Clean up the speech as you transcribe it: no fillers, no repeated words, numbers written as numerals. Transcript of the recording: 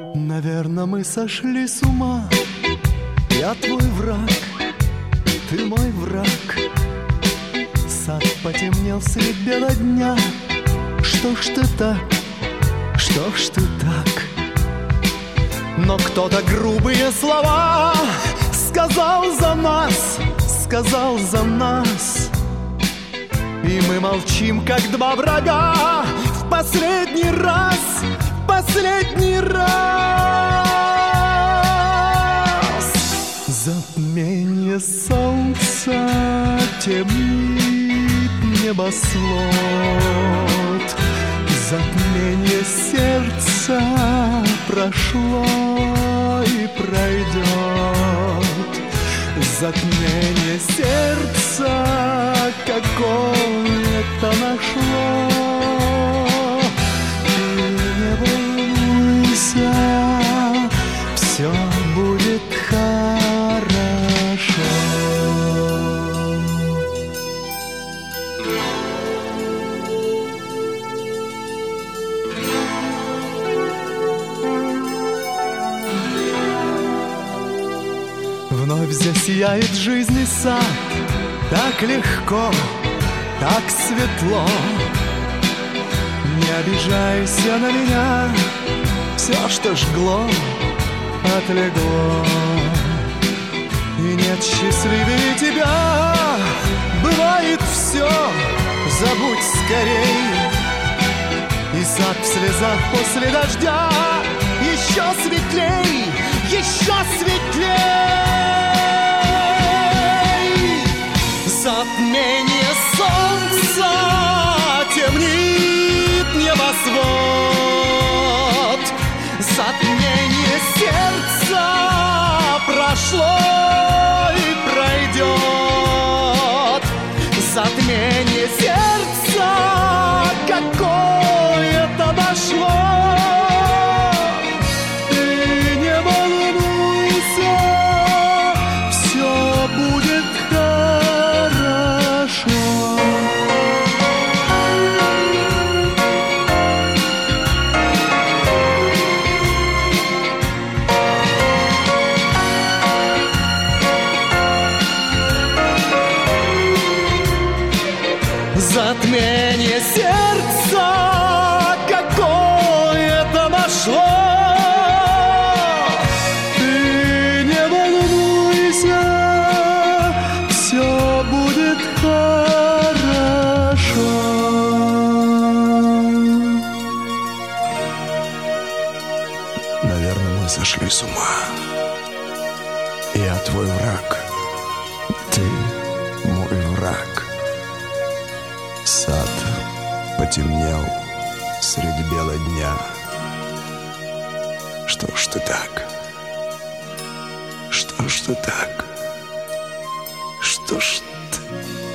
Наверно, мы сошли с ума. Я твой враг, ты мой враг. Сад потемнел средь бела дня. Что ж ты так, что ж ты так? Но кто-то грубые слова сказал за нас, сказал за нас. И мы молчим, как два врага. В последний раз, в последний раз. Затмение солнца темнит небосвод. Затмение сердца прошло и пройдет. Затмение сердца какое-то нашло. Ты не волнуйся, все будет хорошо. Вновь засияет жизни сад. Так легко, так светло. Не обижайся на меня. Все, что жгло, отлегло. И нет счастливее тебя. Бывает все, забудь скорей. И сад в слезах после дождя еще светлей, еще светлей. Затмение солнца темнит небосвод. Затмение сердца прошло и пройдет. Затмение сердца какое-то дошло. Ты не волнуйся, все будет хорошо. Затмение сердца какое-то нашло. Ты не волнуйся, все будет хорошо. Наверное, мы сошли с ума. Я твой враг, ты мой враг. Сад потемнел среди бела дня. Что ж ты так? Что ж ты так? Что ж ты